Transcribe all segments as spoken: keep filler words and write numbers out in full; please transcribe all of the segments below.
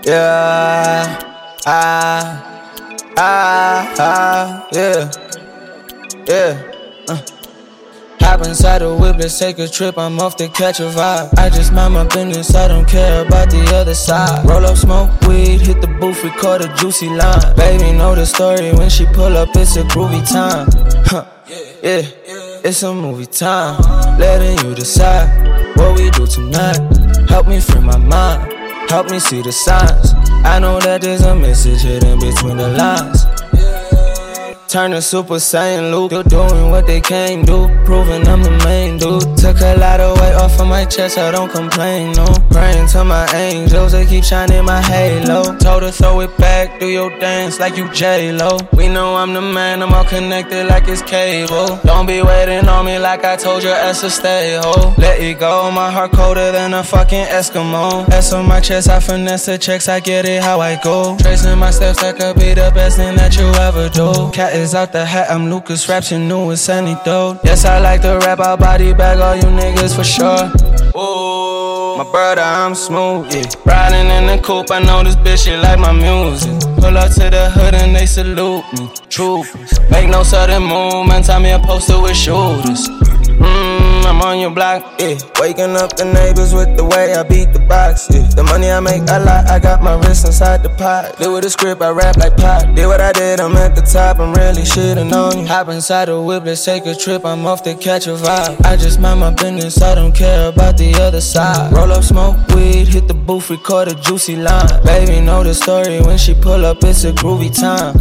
Yeah, ah, ah, ah, yeah, yeah. Uh. Hop inside the whip, let's take a trip, I'm off to catch a vibe. I just mind my business, I don't care about the other side. Roll up, smoke weed, hit the booth, record a juicy line. Baby know the story, when she pull up, it's a groovy time. Huh, yeah, it's a movie time. Letting you decide what we do tonight. Help me free my mind, help me see the signs. I know that there's a message hidden between the lines. Turn to Super Saiyan Luke, you're doing what they can't do, proving I'm the main dude. Took a lot of weight off of my chest, I don't complain, no. Praying to my angels, they keep shining my halo. Told her throw it back, do your dance like you J-Lo. We know I'm the man, I'm all connected like it's cable. Don't be waiting on me like I told your ass to stay, ho. Let it go, my heart colder than a fucking Eskimo. S on my chest, I finesse the checks, I get it how I go. Tracing my steps, I could be the best thing that you ever do. Cat is out the hat, I'm Lucas Raps, you knew it's antidote. Yes, I like to rap, I'll body bag all you niggas for sure. Ooh, my brother, I'm smooth, yeah. Riding in the coupe, I know this bitch, she like my music. Pull up to the hood and they salute me. Troopers, make no sudden movement, tie me a poster with shooters. Mmm, I'm on your block, yeah. Waking up the neighbors with the way I beat the box, yeah. The money I make, I lie, I got my wrist inside the pot. Did with the script, I rap like pop. Did what I did, I'm at the top, I'm really shitting on you. Hop inside the whip, let's take a trip, I'm off to catch a vibe. I just mind my business, I don't care about the other side. Roll up, smoke weed, hit the booth, record a juicy line. Baby know the story, when she pull up, it's a groovy time.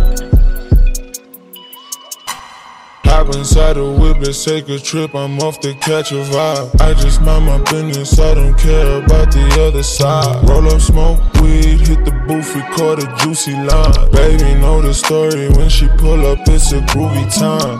Hop inside the whip, let's take a trip, I'm off to catch a vibe. I just mind my business, I don't care about the other side. Roll up, smoke weed, hit the booth, record a juicy line. Baby know the story, when she pull up, it's a groovy time.